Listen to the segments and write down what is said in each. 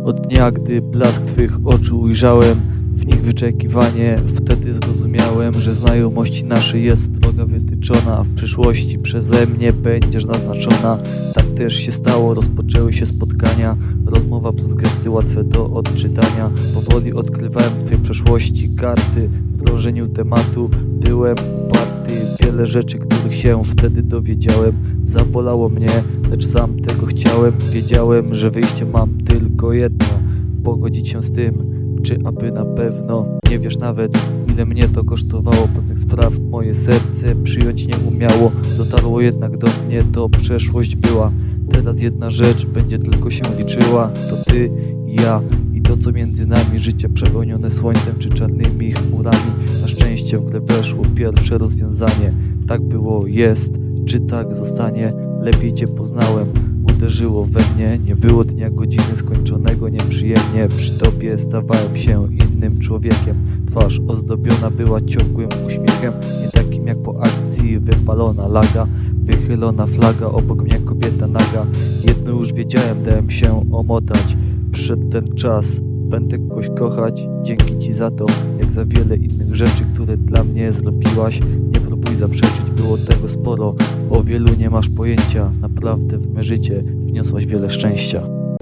Od dnia, gdy blask twych oczu ujrzałem, w nich wyczekiwanie, wtedy zrozumiałem, że znajomości naszej jest droga wytyczona, a w przyszłości przeze mnie będziesz naznaczona. Tak też się stało, rozpoczęły się spotkania, rozmowa plus gesty łatwe do odczytania. Powoli odkrywałem w twojej przeszłości karty, w drążeniu tematu byłem uparty. Wiele rzeczy, których się wtedy dowiedziałem, zabolało mnie, lecz sam tego chciałem. Wiedziałem, że wyjście mam tylko jedno, pogodzić się z tym, czy aby na pewno. Nie wiesz nawet, ile mnie to kosztowało pewnych spraw. Moje serce przyjąć nie umiało, dotarło jednak do mnie, to przeszłość była. Teraz jedna rzecz będzie tylko się liczyła, to ty i ja i to, co między nami. Życie przepełnione słońcem czy czarnymi chmurami. Na szczęście w grę weszło pierwsze rozwiązanie. Tak było, jest, czy tak zostanie? Lepiej cię poznałem, uderzyło we mnie. Nie było dnia, godziny skończonego nieprzyjemnie. Przy tobie stawałem się innym człowiekiem. Twarz ozdobiona była ciągłym uśmiechem, nie takim jak po akcji wypalona laga. Wychylona flaga, obok mnie kobieta naga. Jedno już wiedziałem, dałem się omotać. Przyszedł ten czas, będę kogoś kochać. Dzięki ci za to, jak za wiele innych rzeczy, które dla mnie zrobiłaś. Nie próbuj zaprzeczyć, było tego sporo. O wielu nie masz pojęcia, naprawdę w me życie wniosłaś wiele szczęścia.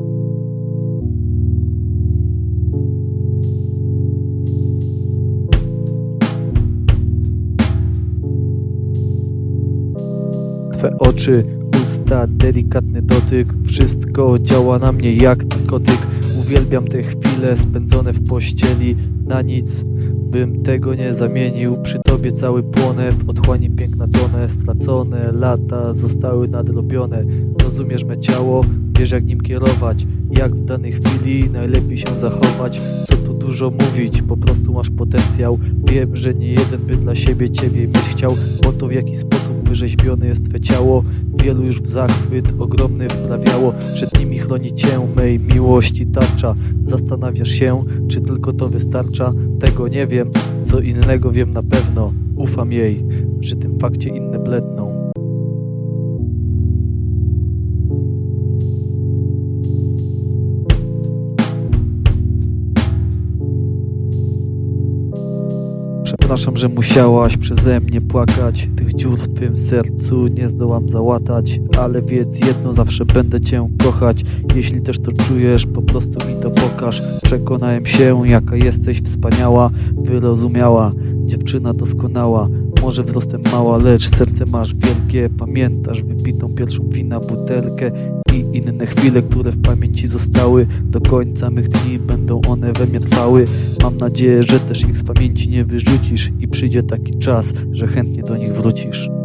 Twe oczy, usta, delikatny dotyk, wszystko działa na mnie jak narkotyk. Uwielbiam te chwile spędzone w pościeli, na nic bym tego nie zamienił. Przy tobie cały płonę, w otchłani piękna tonę. Stracone lata zostały nadrobione. Rozumiesz me ciało, wiesz jak nim kierować, jak w danej chwili najlepiej się zachować. Co tu dużo mówić, po prostu masz potencjał. Wiem, że nie jeden by dla siebie ciebie mieć chciał, bo to w jaki sposób wyrzeźbione jest twe ciało. Wielu już w zachwyt ogromny wprawiało, przed nimi chroni cię mej miłości tarcza. Zastanawiasz się, czy tylko to wystarcza? Tego nie wiem, co innego wiem na pewno. Ufam jej, przy tym fakcie inne bledną. Przepraszam, że musiałaś przeze mnie płakać. Tych dziur w twym sercu nie zdołam załatać, ale wiedz jedno, zawsze będę cię kochać. Jeśli też to czujesz, po prostu mi to pokaż. Przekonałem się, jaka jesteś wspaniała, wyrozumiała, dziewczyna doskonała. Może wzrostem mała, lecz serce masz wielkie. Pamiętasz wypitą pierwszą wina butelkę i inne chwile, które w pamięci zostały. Do końca mych dni będą one we mnie trwały. Mam nadzieję, że też ich z pamięci nie wyrzucisz i przyjdzie taki czas, że chętnie do nich wrócisz.